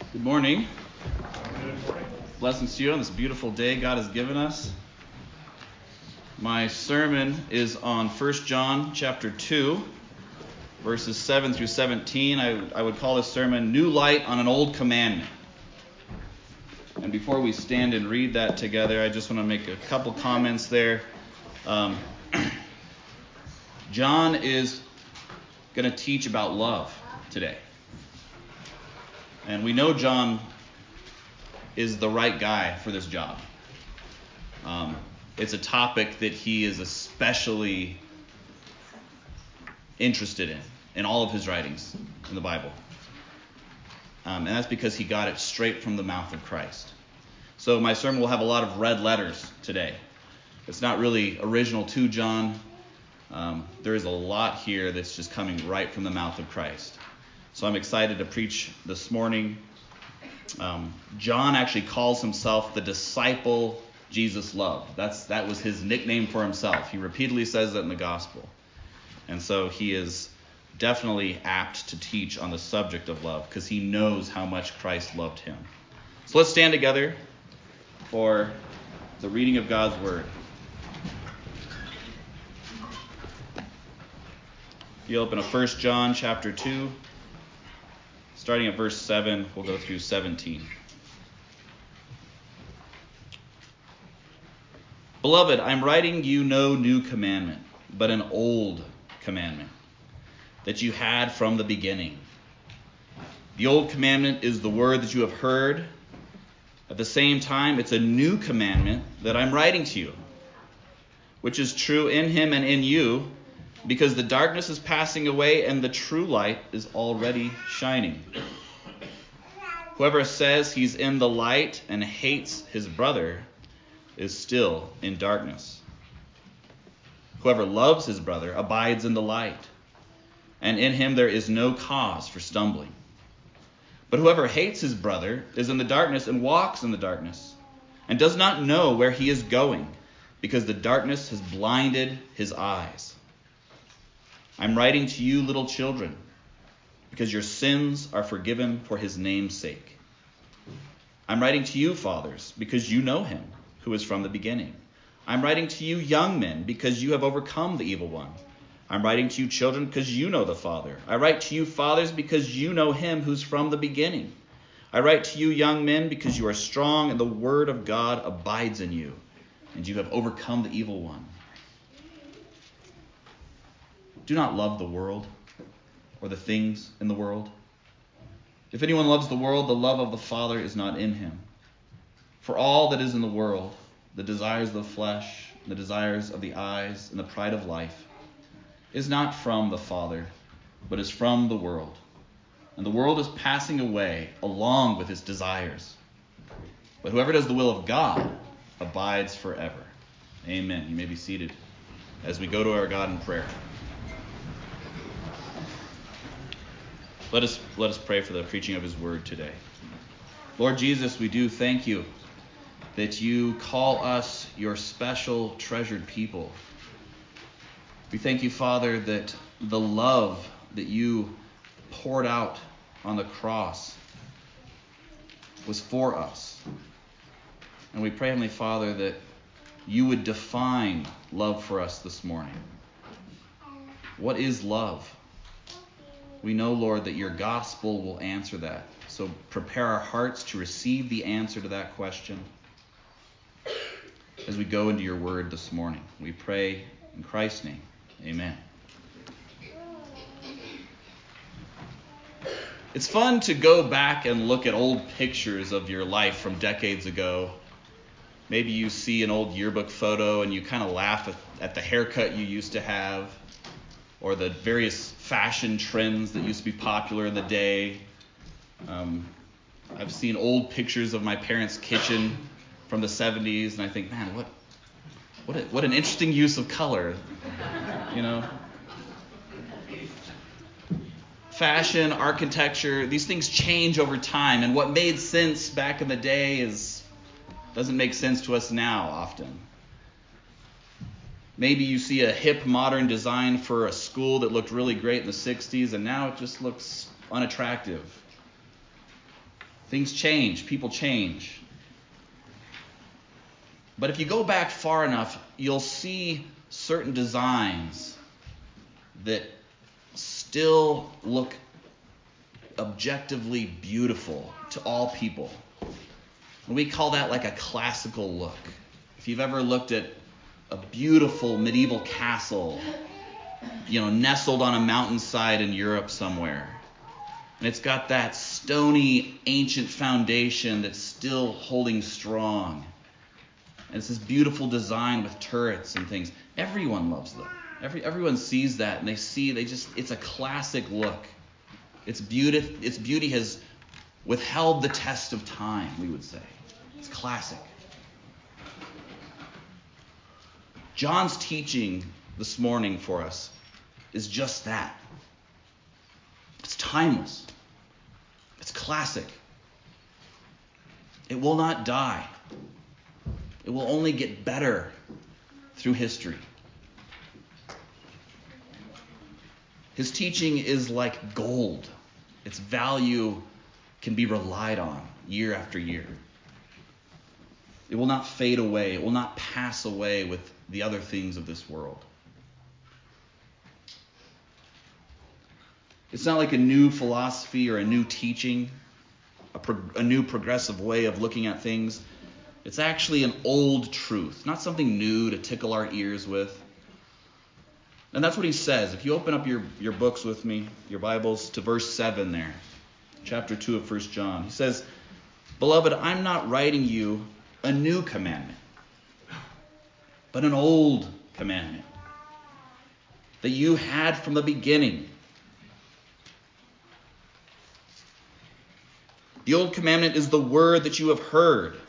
Good morning. Blessings to you on this beautiful day God has given us. My sermon is on 1 John chapter 2, verses 7 through 17. I would call this sermon New Light on an Old Commandment. And before we stand and read that together, I just want to make a couple comments there. John is going to teach about love today. And we know John is the right guy for this job. It's a topic that he is especially interested in all of his writings in the Bible. And that's because he got it straight from the mouth of Christ. So my sermon will have a lot of red letters today. It's not really original to John. There is a lot here that's just coming right from the mouth of Christ. So I'm excited to preach this morning. John actually calls himself the disciple Jesus loved. That was his nickname for himself. He repeatedly says that in the gospel. And so he is definitely apt to teach on the subject of love because he knows how much Christ loved him. So let's stand together for the reading of God's word. You open to 1 John chapter 2. Starting at verse 7, we'll go through 17. Beloved, I'm writing you no new commandment, but an old commandment that you had from the beginning. The old commandment is the word that you have heard. At the same time, it's a new commandment that I'm writing to you, which is true in him and in you, because the darkness is passing away and the true light is already shining. Whoever says he's in the light and hates his brother is still in darkness. Whoever loves his brother abides in the light, and in him there is no cause for stumbling. But whoever hates his brother is in the darkness and walks in the darkness, and does not know where he is going, because the darkness has blinded his eyes. I'm writing to you, little children, because your sins are forgiven for his name's sake. I'm writing to you, fathers, because you know him who is from the beginning. I'm writing to you, young men, because you have overcome the evil one. I'm writing to you, children, because you know the Father. I write to you, fathers, because you know him who's from the beginning. I write to you, young men, because you are strong and the word of God abides in you, and you have overcome the evil one. Do not love the world or the things in the world. If anyone loves the world, the love of the Father is not in him. For all that is in the world, the desires of the flesh, the desires of the eyes, and the pride of life, is not from the Father, but is from the world. And the world is passing away along with its desires. But whoever does the will of God abides forever. Amen. You may be seated as we go to our God in prayer. Let us pray for the preaching of his word today. Lord Jesus, we do thank you that you call us your special treasured people. We thank you, Father, that the love that you poured out on the cross was for us. And we pray, Heavenly Father, that you would define love for us this morning. What is love? We know, Lord, that your gospel will answer that. So prepare our hearts to receive the answer to that question as we go into your word this morning. We pray in Christ's name. Amen. It's fun to go back and look at old pictures of your life from decades ago. Maybe you see an old yearbook photo and you kind of laugh at the haircut you used to have, or the various fashion trends that used to be popular in the day. I've seen old pictures of my parents' kitchen from the 70s, and I think, man, what an interesting use of color, you know? Fashion, architecture, these things change over time, and what made sense back in the day doesn't make sense to us now often. Maybe you see a hip modern design for a school that looked really great in the 60s, and now it just looks unattractive. Things change. People change. But if you go back far enough, you'll see certain designs that still look objectively beautiful to all people. And we call that like a classical look. If you've ever looked at a beautiful medieval castle, nestled on a mountainside in Europe somewhere, and it's got that stony ancient foundation that's still holding strong, and it's this beautiful design with turrets and things. Everyone loves them. Everyone sees that, and it's a classic look. Its beauty has withheld the test of time, we would say. It's classic. John's teaching this morning for us is just that. It's timeless. It's classic. It will not die. It will only get better through history. His teaching is like gold. Its value can be relied on year after year. It will not fade away. It will not pass away with the other things of this world. It's not like a new philosophy or a new teaching, a new progressive way of looking at things. It's actually an old truth, not something new to tickle our ears with. And that's what he says. If you open up your books with me, your Bibles, to verse 7 there, chapter 2 of 1 John. He says, "Beloved, I'm not writing you a new commandment, but an old commandment that you had from the beginning. The old commandment is the word that you have heard."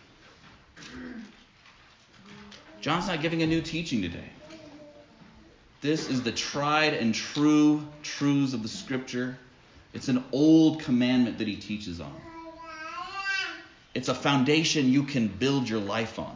John's not giving a new teaching today. This is the tried and true truths of the Scripture. It's an old commandment that he teaches on. It's a foundation you can build your life on.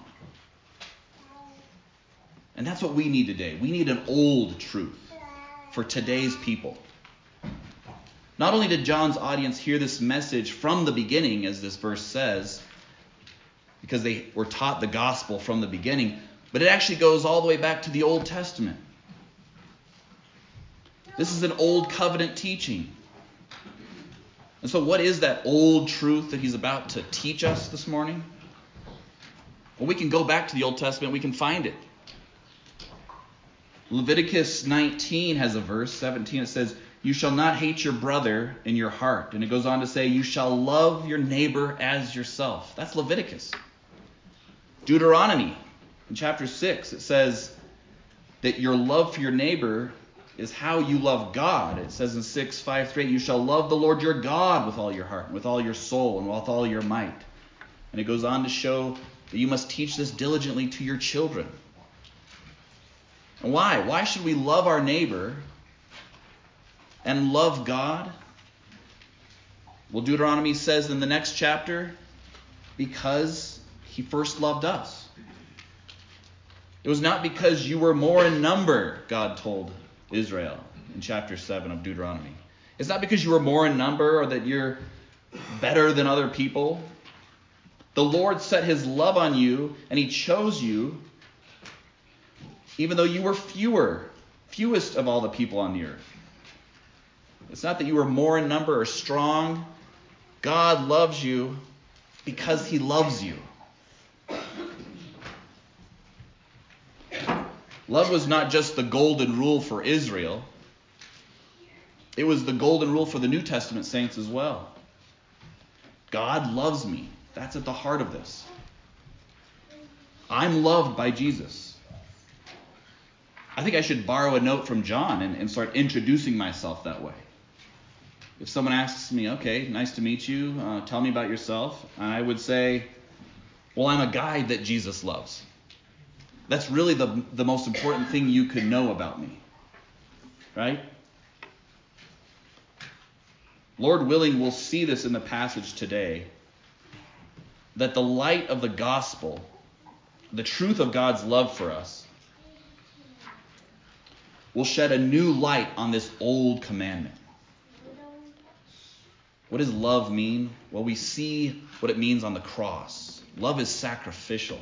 And that's what we need today. We need an old truth for today's people. Not only did John's audience hear this message from the beginning, as this verse says, because they were taught the gospel from the beginning, but it actually goes all the way back to the Old Testament. This is an old covenant teaching. And so what is that old truth that he's about to teach us this morning? Well, we can go back to the Old Testament. We can find it. Leviticus 19 has a verse, 17. It says, "You shall not hate your brother in your heart." And it goes on to say, "You shall love your neighbor as yourself." That's Leviticus. Deuteronomy in chapter 6, it says that your love for your neighbor is how you love God. It says in 6:5-8, "You shall love the Lord your God with all your heart, and with all your soul, and with all your might." And it goes on to show that you must teach this diligently to your children. And why? Why should we love our neighbor and love God? Well, Deuteronomy says in the next chapter, because he first loved us. It was not because you were more in number, God told Israel in chapter 7 of Deuteronomy. It's not because you were more in number or that you're better than other people. The Lord set his love on you, and he chose you even though you were fewest of all the people on the earth. It's not that you were more in number or strong. God loves you because he loves you. Love was not just the golden rule for Israel. It was the golden rule for the New Testament saints as well. God loves me. That's at the heart of this. I'm loved by Jesus. I think I should borrow a note from John and start introducing myself that way. If someone asks me, "Okay, nice to meet you. Tell me about yourself," I would say, "Well, I'm a guy that Jesus loves." That's really the most important thing you could know about me. Right? Lord willing, we'll see this in the passage today, that the light of the gospel, the truth of God's love for us, will shed a new light on this old commandment. What does love mean? Well, we see what it means on the cross. Love is sacrificial.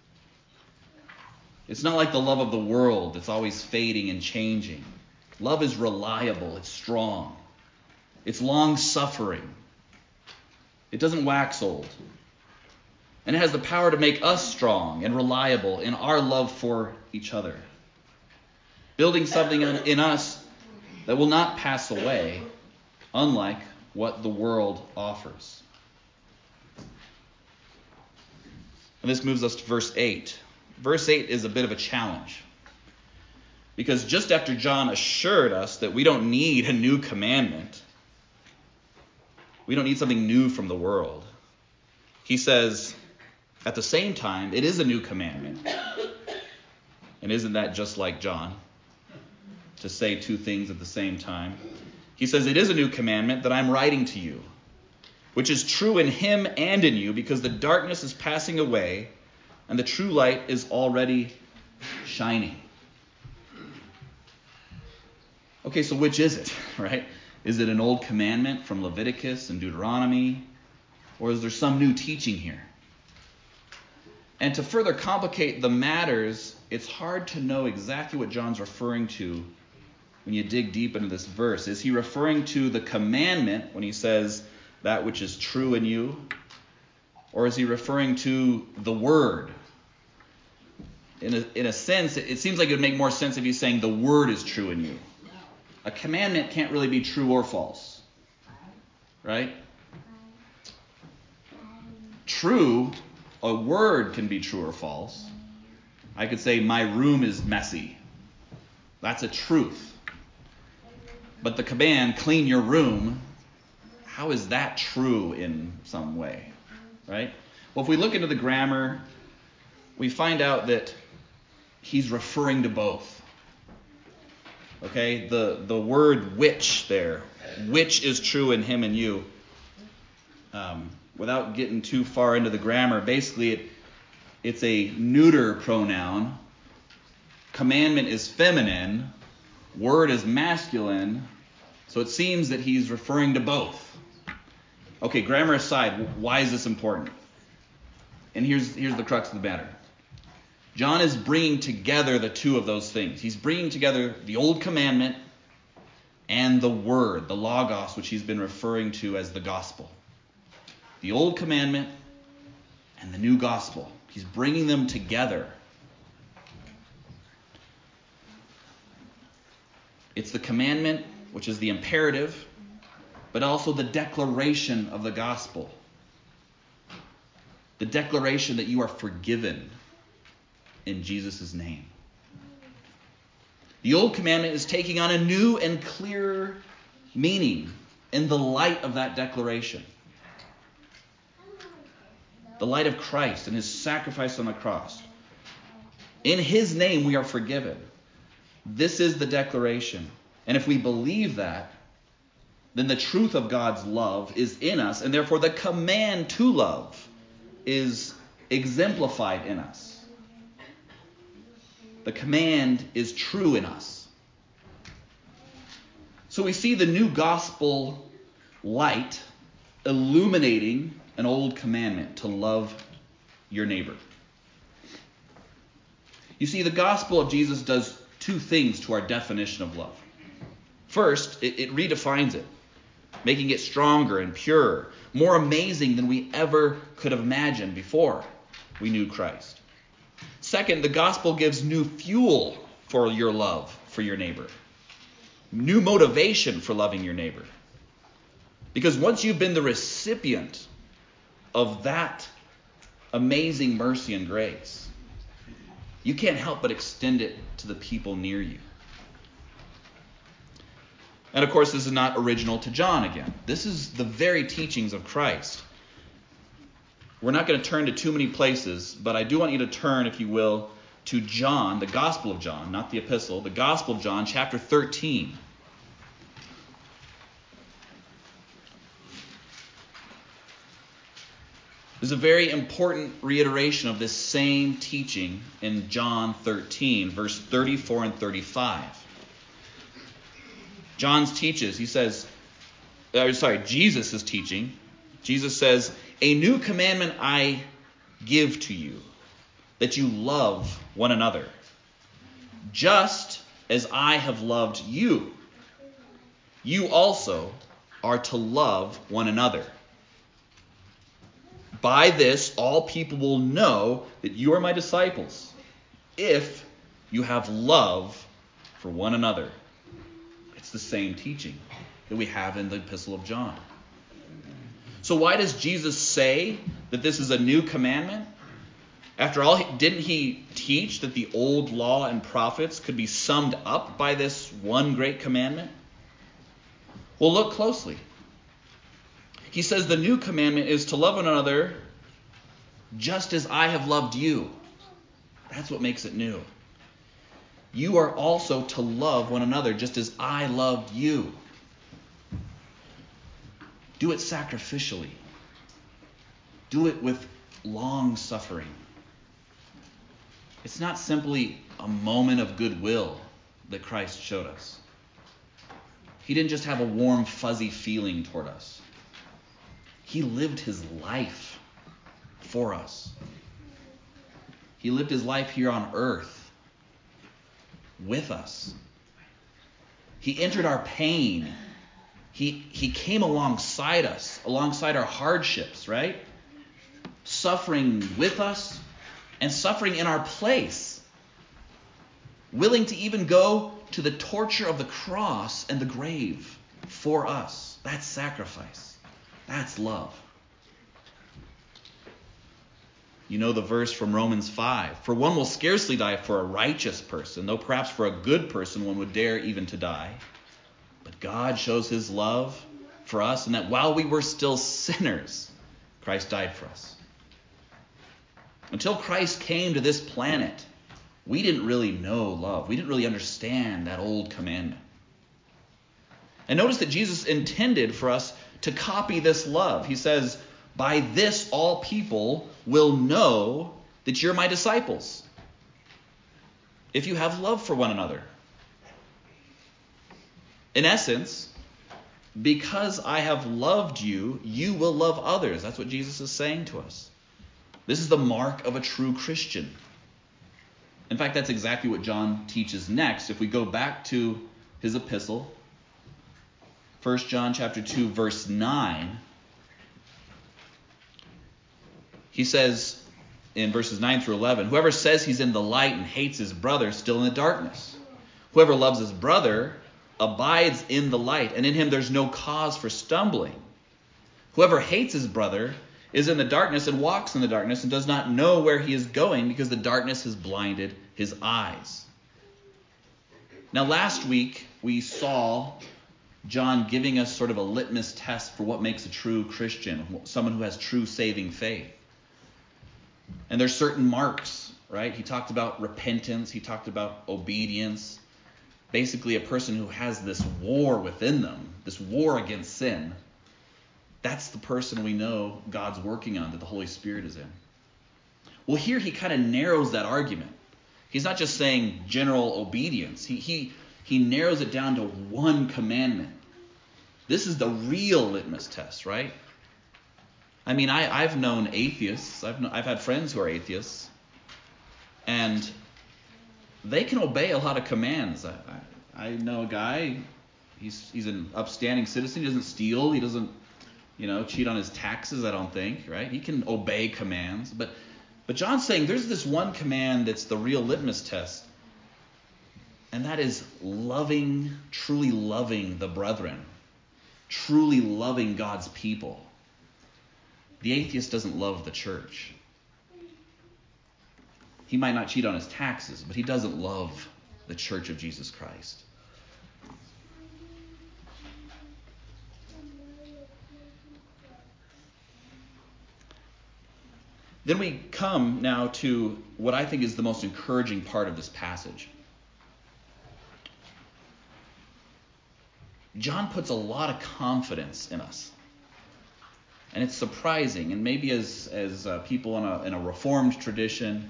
It's not like the love of the world that's always fading and changing. Love is reliable. It's strong. It's long-suffering. It doesn't wax old. And it has the power to make us strong and reliable in our love for each other. Building something in us that will not pass away, unlike what the world offers. And this moves us to verse 8. Verse 8 is a bit of a challenge. Because just after John assured us that we don't need a new commandment, we don't need something new from the world, he says, at the same time, it is a new commandment. And isn't that just like John, to say two things at the same time? He says, it is a new commandment that I'm writing to you, which is true in him and in you, because the darkness is passing away and the true light is already shining. Okay, so which is it, right? Is it an old commandment from Leviticus and Deuteronomy? Or is there some new teaching here? And to further complicate the matters, it's hard to know exactly what John's referring to when you dig deep into this verse. Is he referring to the commandment when he says that which is true in you? Or is he referring to the word? In a sense, it seems like it would make more sense if he's saying the word is true in you. A commandment can't really be true or false, right? True, a word can be true or false. I could say my room is messy. That's a truth. But the command, clean your room, how is that true in some way, right? Well, if we look into the grammar, we find out that he's referring to both. Okay, the word which there, which is true in him and you. Without getting too far into the grammar, basically it's a neuter pronoun. Commandment is feminine. Word is masculine. So it seems that he's referring to both. Okay, grammar aside, why is this important? And here's the crux of the matter. John is bringing together the two of those things. He's bringing together the old commandment and the word, the logos, which he's been referring to as the gospel. The old commandment and the new gospel. He's bringing them together. It's the commandment, which is the imperative, but also the declaration of the gospel. The declaration that you are forgiven in Jesus' name. The old commandment is taking on a new and clearer meaning in the light of that declaration. The light of Christ and his sacrifice on the cross. In his name we are forgiven. This is the declaration. And if we believe that, then the truth of God's love is in us, and therefore the command to love is exemplified in us. The command is true in us. So we see the new gospel light illuminating an old commandment to love your neighbor. You see, the gospel of Jesus does two things to our definition of love. First, it redefines it, making it stronger and purer, more amazing than we ever could have imagined before we knew Christ. Second, the gospel gives new fuel for your love for your neighbor. New motivation for loving your neighbor. Because once you've been the recipient of that amazing mercy and grace, you can't help but extend it to the people near you. And of course, this is not original to John again. This is the very teachings of Christ. We're not going to turn to too many places, but I do want you to turn, if you will, to John, the Gospel of John, not the epistle, the Gospel of John, chapter 13. There's a very important reiteration of this same teaching in John 13, verse 34 and 35. John teaches, he says, Jesus is teaching. Jesus says, "A new commandment I give to you, that you love one another, just as I have loved you. You also are to love one another. By this, all people will know that you are my disciples, if you have love for one another." It's the same teaching that we have in the Epistle of John. So why does Jesus say that this is a new commandment? After all, didn't he teach that the old law and prophets could be summed up by this one great commandment? Well, look closely. He says the new commandment is to love one another just as I have loved you. That's what makes it new. You are also to love one another just as I loved you. Do it sacrificially. Do it with long suffering. It's not simply a moment of goodwill that Christ showed us. He didn't just have a warm, fuzzy feeling toward us. He lived his life for us. He lived his life here on earth with us. He entered our pain. He came alongside us, alongside our hardships, right? Suffering with us and suffering in our place. Willing to even go to the torture of the cross and the grave for us. That's sacrifice. That's love. You know the verse from Romans 5. For one will scarcely die for a righteous person, though perhaps for a good person one would dare even to die. But God shows his love for us in that while we were still sinners, Christ died for us. Until Christ came to this planet, we didn't really know love. We didn't really understand that old commandment. And notice that Jesus intended for us to copy this love. He says, by this all people will know that you're my disciples, if you have love for one another. In essence, because I have loved you, you will love others. That's what Jesus is saying to us. This is the mark of a true Christian. In fact, that's exactly what John teaches next. If we go back to his epistle, 1 John chapter 2, verse 9, he says in verses 9 through 11, whoever says he's in the light and hates his brother is still in the darkness. Whoever loves his brother abides in the light, and in him there's no cause for stumbling. Whoever hates his brother is in the darkness and walks in the darkness and does not know where he is going because the darkness has blinded his eyes. Now, last week we saw John giving us sort of a litmus test for what makes a true Christian, someone who has true saving faith. And there's certain marks, right? He talked about repentance. He talked about obedience. Basically, a person who has this war within them, this war against sin. That's the person we know God's working on, that the Holy Spirit is in. Well, here he kind of narrows that argument. He's not just saying general obedience. He narrows it down to one commandment. This is the real litmus test, right? I mean, I've known atheists. I've had friends who are atheists, and they can obey a lot of commands. I know a guy. He's an upstanding citizen. He doesn't steal. He doesn't, cheat on his taxes. I don't think, right? He can obey commands, but John's saying there's this one command that's the real litmus test, and that is truly loving the brethren, truly loving God's people. The atheist doesn't love the church. He might not cheat on his taxes, but he doesn't love the church of Jesus Christ. Then we come now to what I think is the most encouraging part of this passage. John puts a lot of confidence in us. And it's surprising, and maybe as people in a Reformed tradition,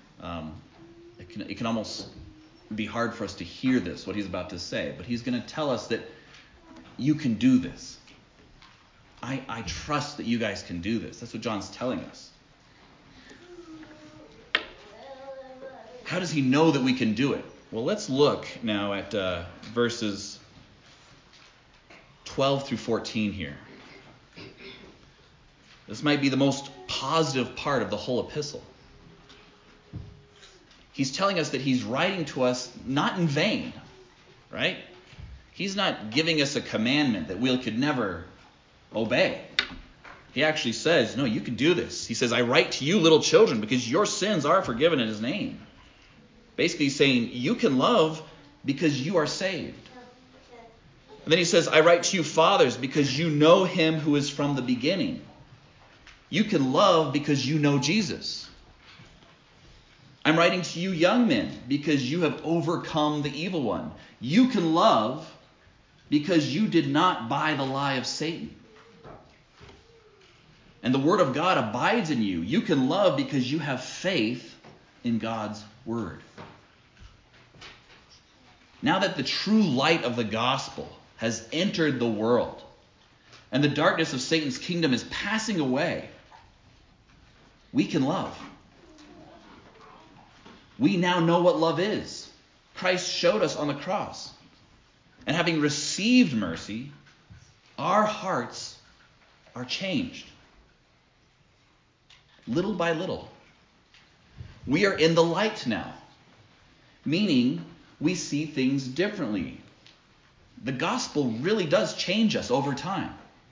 it can almost be hard for us to hear this, what he's about to say. But he's going to tell us that you can do this. I trust that you guys can do this. That's what John's telling us. How does he know that we can do it? Well, let's look now at verses 12 through 14 here. This might be the most positive part of the whole epistle. He's telling us that he's writing to us not in vain, right? He's not giving us a commandment that we could never obey. He actually says, no, you can do this. He says, I write to you, little children, because your sins are forgiven in his name. Basically, he's saying you can love because you are saved. And then he says, I write to you, fathers, because you know him who is from the beginning. You can love because you know Jesus. I'm writing to you, young men, because you have overcome the evil one. You can love because you did not buy the lie of Satan. And the word of God abides in you. You can love because you have faith in God's word. Now that the true light of the gospel has entered the world and the darkness of Satan's kingdom is passing away, we can love. We now know what love is. Christ showed us on the cross. And having received mercy, our hearts are changed. Little by little. We are in the light now. Meaning, we see things differently. The gospel really does change us over time.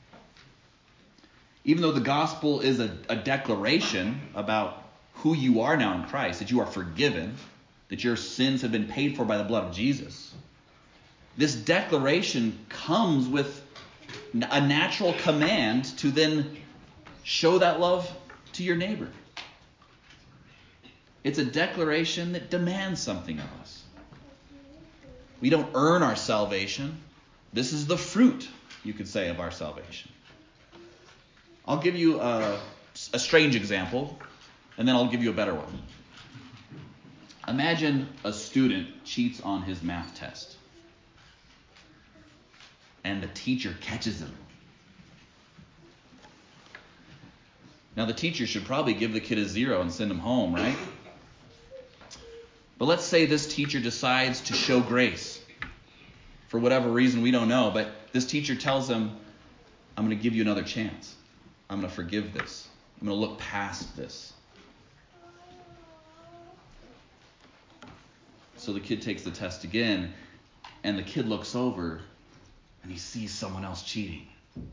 Even though the gospel is a declaration about who you are now in Christ, that you are forgiven, that your sins have been paid for by the blood of Jesus, this declaration comes with a natural command to then show that love to your neighbor. It's a declaration that demands something of us. We don't earn our salvation. This is the fruit, you could say, of our salvation. I'll give you a strange example, and then I'll give you a better one. Imagine a student cheats on his math test, and the teacher catches him. Now, the teacher should probably give the kid a 0 and send him home, right? But let's say this teacher decides to show grace. For whatever reason, we don't know. But this teacher tells him, I'm going to give you another chance. I'm going to forgive this. I'm going to look past this. So the kid takes the test again, and the kid looks over, and he sees someone else cheating.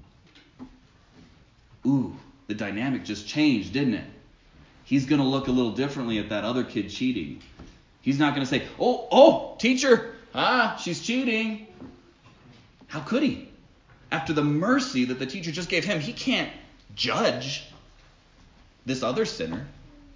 Ooh, the dynamic just changed, didn't it? He's going to look a little differently at that other kid cheating. He's not going to say, oh, teacher, she's cheating. How could he? After the mercy that the teacher just gave him, he can't judge this other sinner.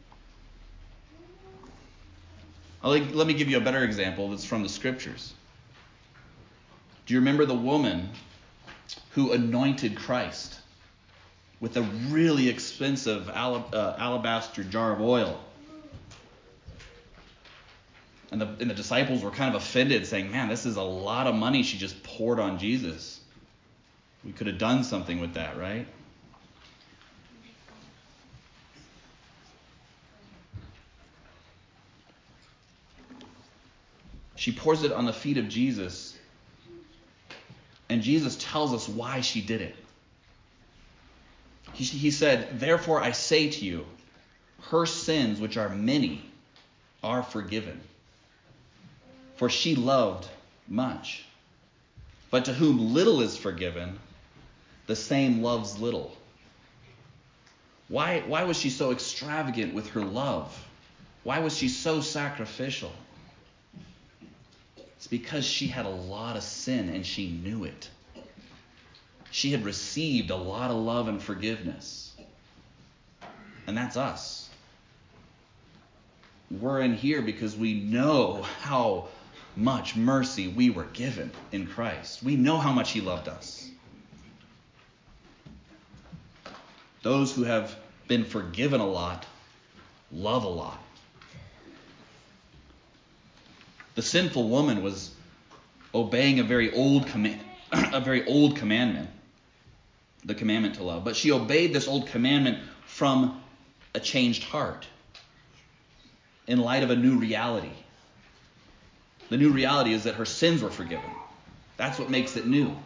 Let me give you a better example that's from the scriptures. Do you remember the woman who anointed Christ with a really expensive alabaster jar of oil? And the disciples were kind of offended, saying, man, this is a lot of money she just poured on Jesus. We could have done something with that, right? She pours it on the feet of Jesus, and Jesus tells us why she did it. He said, therefore I say to you, her sins, which are many, are forgiven. For she loved much. But to whom little is forgiven, the same loves little. Why was she so extravagant with her love? Why was she so sacrificial? It's because she had a lot of sin and she knew it. She had received a lot of love and forgiveness. And that's us. We're in here because we know how much mercy we were given in Christ. We know how much he loved us. Those who have been forgiven a lot love a lot. The sinful woman was obeying a very old commandment. the commandment to love. But she obeyed this old commandment from a changed heart in light of a new reality. The new reality is that her sins were forgiven. That's what makes it new.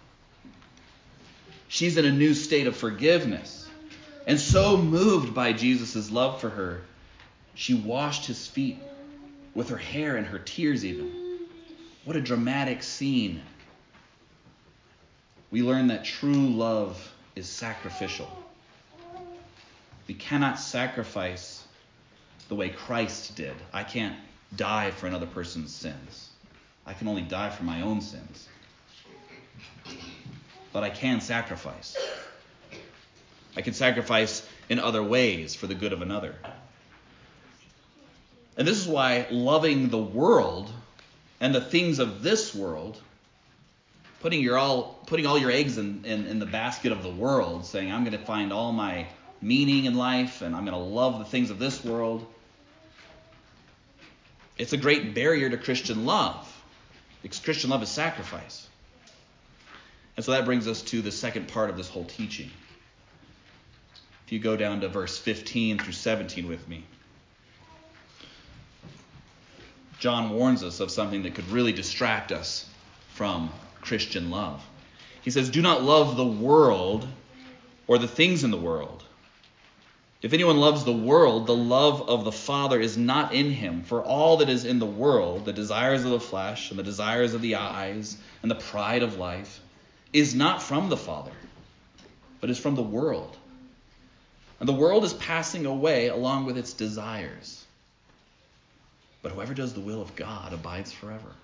She's in a new state of forgiveness. And so moved by Jesus' love for her, she washed his feet with her hair and her tears even. What a dramatic scene. We learn that true love is sacrificial. We cannot sacrifice the way Christ did. I can't die for another person's sins. I can only die for my own sins. But I can sacrifice. I can sacrifice in other ways for the good of another. And this is why loving the world and the things of this world, putting all your eggs in the basket of the world, saying I'm going to find all my meaning in life and I'm going to love the things of this world, it's a great barrier to Christian love, because Christian love is sacrifice. And so that brings us to the second part of this whole teaching. If you go down to verse 15 through 17 with me, John warns us of something that could really distract us from Christian love. He says, "Do not love the world or the things in the world. If anyone loves the world, the love of the Father is not in him. For all that is in the world, the desires of the flesh and the desires of the eyes and the pride of life, is not from the Father, but is from the world. And the world is passing away along with its desires. But whoever does the will of God abides forever."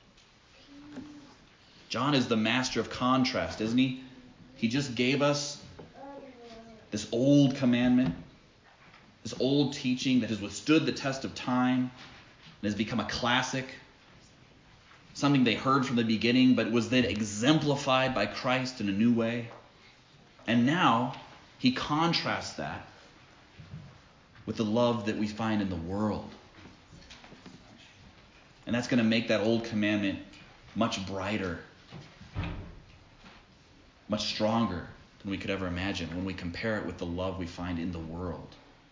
John is the master of contrast, isn't he? He just gave us this old commandment, this old teaching that has withstood the test of time and has become a classic, something they heard from the beginning, but was then exemplified by Christ in a new way. And now he contrasts that with the love that we find in the world. And that's going to make that old commandment much brighter, much stronger than we could ever imagine when we compare it with the love we find in the world.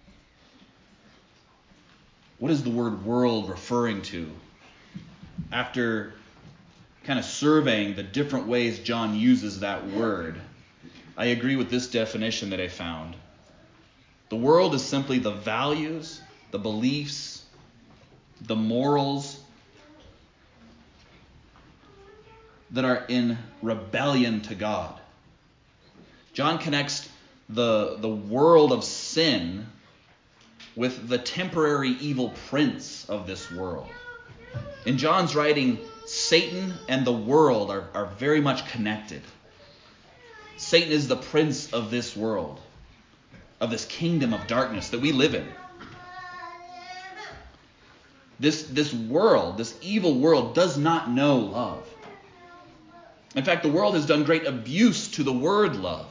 What is the word world referring to? After kind of surveying the different ways John uses that word, I agree with this definition that I found. The world is simply the values, the beliefs, the morals that are in rebellion to God. John connects the world of sin with the temporary evil prince of this world. In John's writing, Satan and the world are very much connected. Satan is the prince of this world, of this kingdom of darkness that we live in. This world, this evil world, does not know love. In fact, the world has done great abuse to the word love.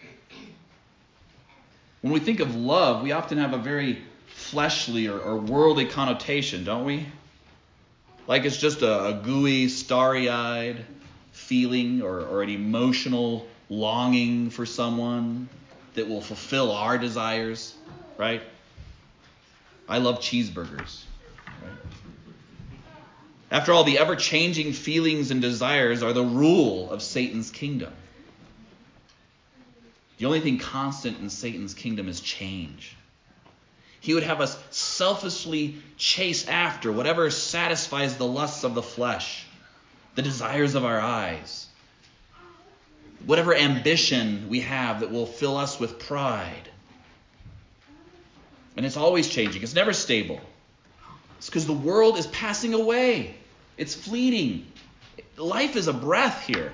When we think of love, we often have a very fleshly or worldly connotation, don't we? Like it's just a gooey, starry-eyed feeling or an emotional longing for someone that will fulfill our desires, right? I love cheeseburgers. Right? After all, the ever-changing feelings and desires are the rule of Satan's kingdom. The only thing constant in Satan's kingdom is change. He would have us selfishly chase after whatever satisfies the lusts of the flesh, the desires of our eyes, whatever ambition we have that will fill us with pride. And it's always changing. It's never stable. It's because the world is passing away. It's fleeting. Life is a breath here.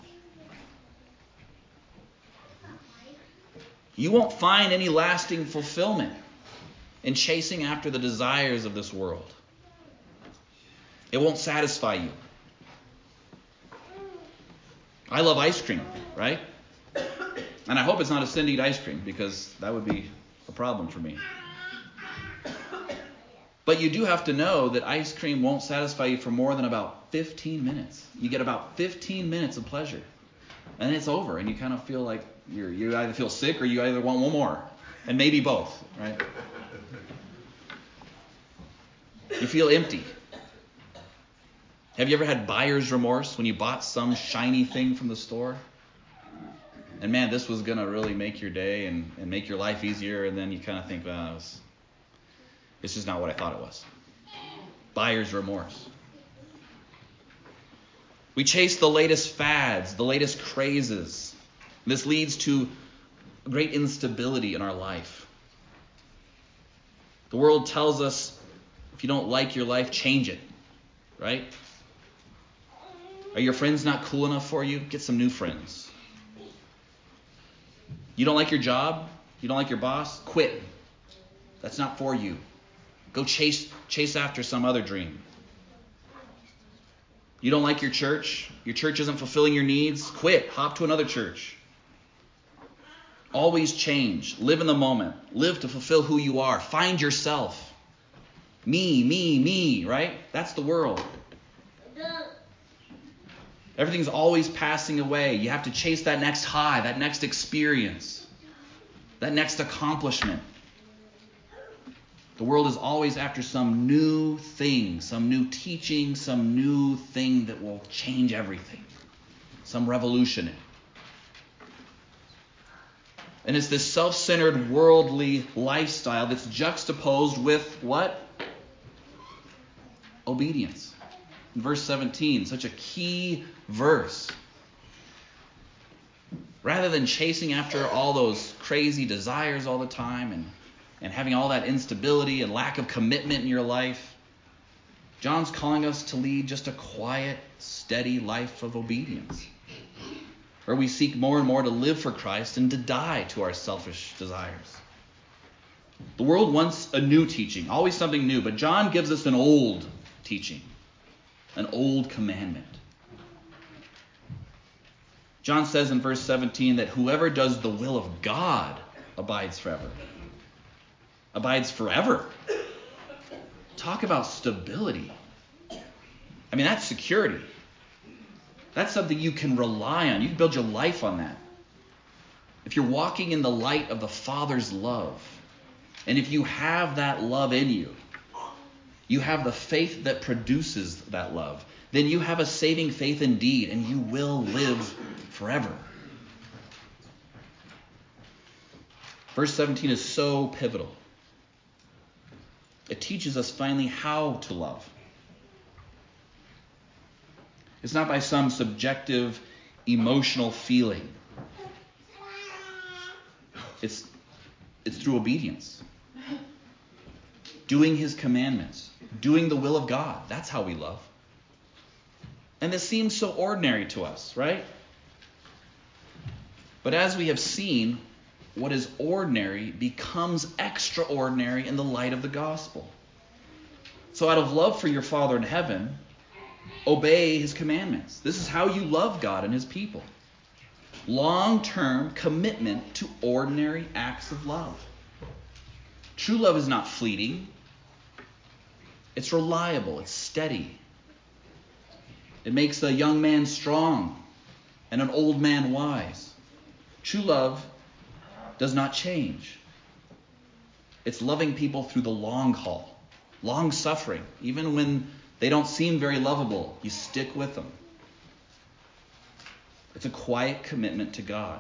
You won't find any lasting fulfillment in chasing after the desires of this world. It won't satisfy you. I love ice cream, right? And I hope it's not a sin to eat ice cream, because that would be a problem for me. But you do have to know that ice cream won't satisfy you for more than about 15 minutes. You get about 15 minutes of pleasure. And then it's over, and you kind of feel like you either feel sick or you either want one more, and maybe both, right? You feel empty. Have you ever had buyer's remorse when you bought some shiny thing from the store? And man, this was going to really make your day and make your life easier, and then you kind of think, well, it's just not what I thought it was. Buyer's remorse. We chase the latest fads, the latest crazes. This leads to great instability in our life. The world tells us if you don't like your life, change it, right? Are your friends not cool enough for you? Get some new friends. You don't like your job? You don't like your boss? Quit. That's not for you. Go chase after some other dream. You don't like your church isn't fulfilling your needs? Quit. Hop to another church. Always change. Live in the moment. Live to fulfill who you are. Find yourself. Me, right? That's the world. Everything's always passing away. You have to chase that next high, that next experience, that next accomplishment. The world is always after some new thing, some new teaching, some new thing that will change everything, some revolution. And it's this self-centered, worldly lifestyle that's juxtaposed with what? Obedience. In verse 17, such a key verse. Rather than chasing after all those crazy desires all the time and having all that instability and lack of commitment in your life, John's calling us to lead just a quiet, steady life of obedience, where we seek more and more to live for Christ and to die to our selfish desires. The world wants a new teaching, always something new, but John gives us an old teaching, an old commandment. John says in verse 17 that whoever does the will of God abides forever. Abides forever. Talk about stability. I mean, that's security. That's something you can rely on. You can build your life on that. If you're walking in the light of the Father's love, and if you have that love in you, you have the faith that produces that love, then you have a saving faith indeed, and you will live forever. Verse 17 is so pivotal. It teaches us finally how to love. It's not by some subjective, emotional feeling. It's through obedience. Doing his commandments. Doing the will of God. That's how we love. And this seems so ordinary to us, right? But as we have seen, what is ordinary becomes extraordinary in the light of the gospel. So out of love for your Father in heaven, obey his commandments. This is how you love God and his people. Long-term commitment to ordinary acts of love. True love is not fleeting. It's reliable. It's steady. It makes a young man strong and an old man wise. True love does not change. It's loving people through the long haul. Long suffering. Even when they don't seem very lovable, you stick with them. It's a quiet commitment to God.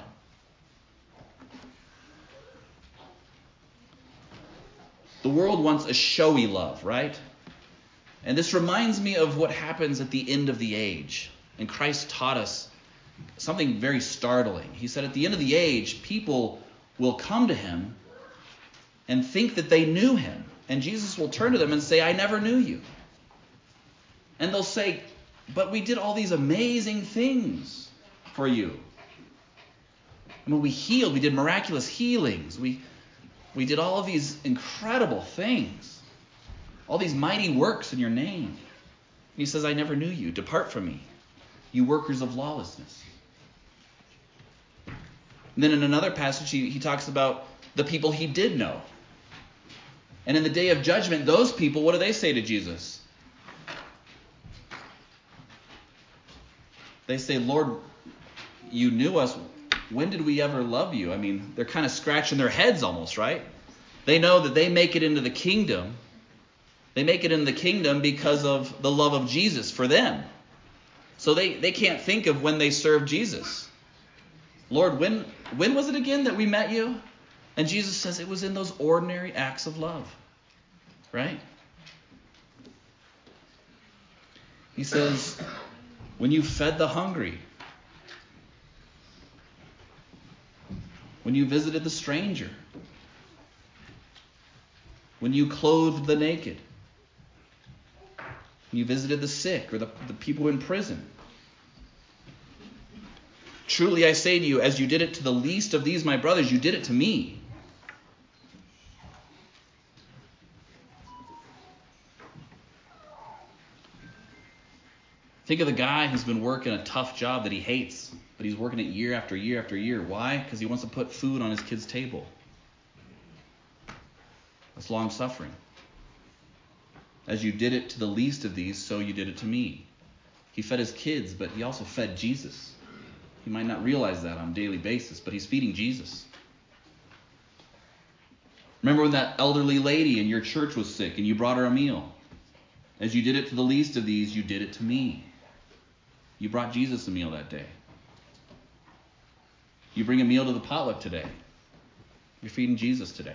The world wants a showy love, right? And this reminds me of what happens at the end of the age. And Christ taught us something very startling. He said at the end of the age, people will come to him and think that they knew him. And Jesus will turn to them and say, I never knew you. And they'll say, but we did all these amazing things for you. I mean, we healed. We did miraculous healings. We did all of these incredible things. All these mighty works in your name. And he says, I never knew you. Depart from me, you workers of lawlessness. And then in another passage, he talks about the people he did know. And in the day of judgment, those people, what do they say to Jesus? They say, Lord, you knew us, when did we ever love you? I mean, they're kind of scratching their heads almost, right? They know that they make it into the kingdom. They make it into the kingdom because of the love of Jesus for them. So they can't think of when they served Jesus. Lord, when was it again that we met you? And Jesus says it was in those ordinary acts of love. Right? He says, when you fed the hungry, when you visited the stranger, when you clothed the naked, when you visited the sick or the people in prison. Truly I say to you, as you did it to the least of these my brothers, you did it to me. Think of the guy who's been working a tough job that he hates, but he's working it year after year after year. Why? Because he wants to put food on his kid's table. That's long suffering. As you did it to the least of these, so you did it to me. He fed his kids, but he also fed Jesus. He might not realize that on a daily basis, but he's feeding Jesus. Remember when that elderly lady in your church was sick and you brought her a meal? As you did it to the least of these, you did it to me. You brought Jesus a meal that day. You bring a meal to the potluck today. You're feeding Jesus today.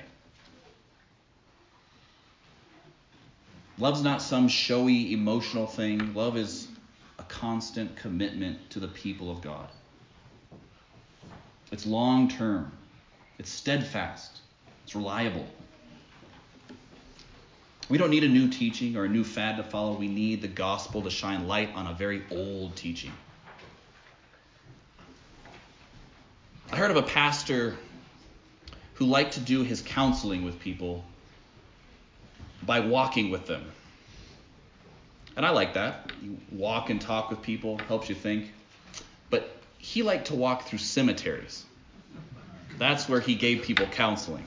Love's not some showy, emotional thing. Love is a constant commitment to the people of God. It's long-term. It's steadfast. It's reliable. We don't need a new teaching or a new fad to follow. We need the gospel to shine light on a very old teaching. I heard of a pastor who liked to do his counseling with people by walking with them. And I like that. You walk and talk with people, helps you think. But he liked to walk through cemeteries. That's where he gave people counseling.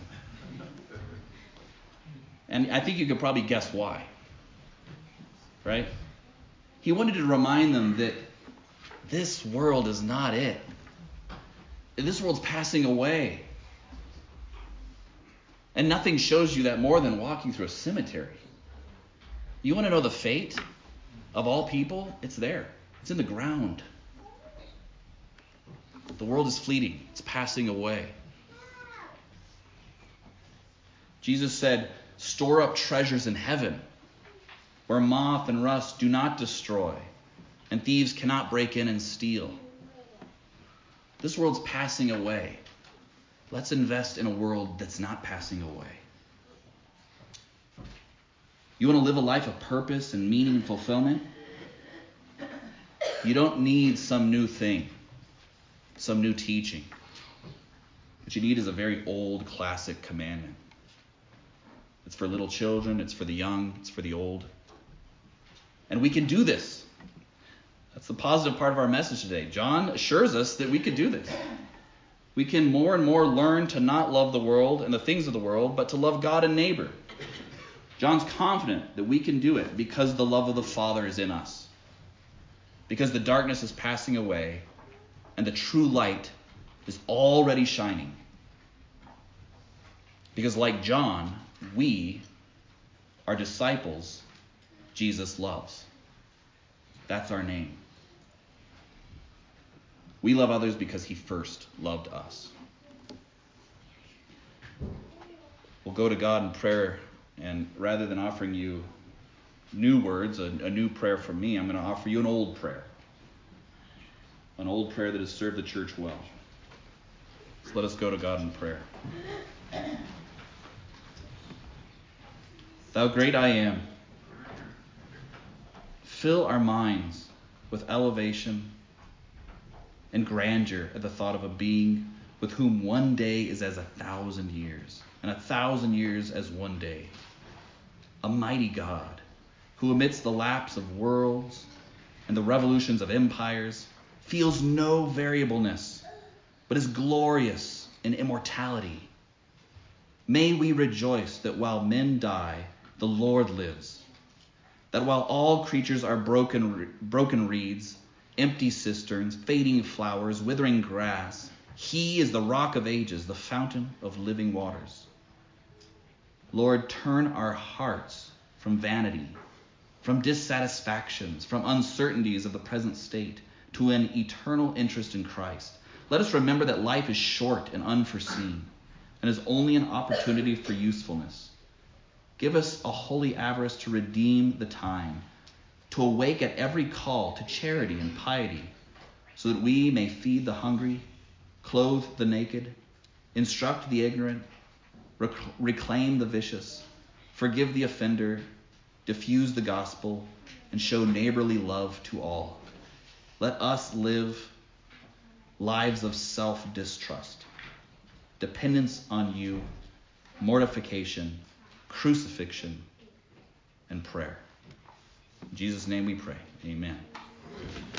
And I think you could probably guess why. Right? He wanted to remind them that this world is not it. This world's passing away. And nothing shows you that more than walking through a cemetery. You want to know the fate of all people? It's there. It's in the ground. The world is fleeting. It's passing away. Jesus said, store up treasures in heaven, where moth and rust do not destroy, and thieves cannot break in and steal. This world's passing away. Let's invest in a world that's not passing away. You want to live a life of purpose and meaning and fulfillment? You don't need some new thing, some new teaching. What you need is a very old classic commandment. It's for little children, it's for the young, it's for the old. And we can do this. That's the positive part of our message today. John assures us that we could do this. We can more and more learn to not love the world and the things of the world, but to love God and neighbor. John's confident that we can do it because the love of the Father is in us. Because the darkness is passing away and the true light is already shining. Because like John, we are disciples Jesus loves. That's our name. We love others because he first loved us. We'll go to God in prayer, and rather than offering you new words, a new prayer from me, I'm going to offer you an old prayer. An old prayer that has served the church well. So let us go to God in prayer. Thou great I am, fill our minds with elevation and grandeur at the thought of a being with whom one day is as 1,000 years, and 1,000 years as one day. A mighty God, who amidst the lapse of worlds and the revolutions of empires, feels no variableness, but is glorious in immortality. May we rejoice that while men die, the Lord lives, that while all creatures are broken reeds, empty cisterns, fading flowers, withering grass. He is the rock of ages, the fountain of living waters. Lord, turn our hearts from vanity, from dissatisfactions, from uncertainties of the present state, to an eternal interest in Christ. Let us remember that life is short and unforeseen, and is only an opportunity for usefulness. Give us a holy avarice to redeem the time, to awake at every call to charity and piety, so that we may feed the hungry, clothe the naked, instruct the ignorant, reclaim the vicious, forgive the offender, diffuse the gospel, and show neighborly love to all. Let us live lives of self-distrust, dependence on you, mortification, crucifixion, and prayer. In Jesus' name we pray. Amen.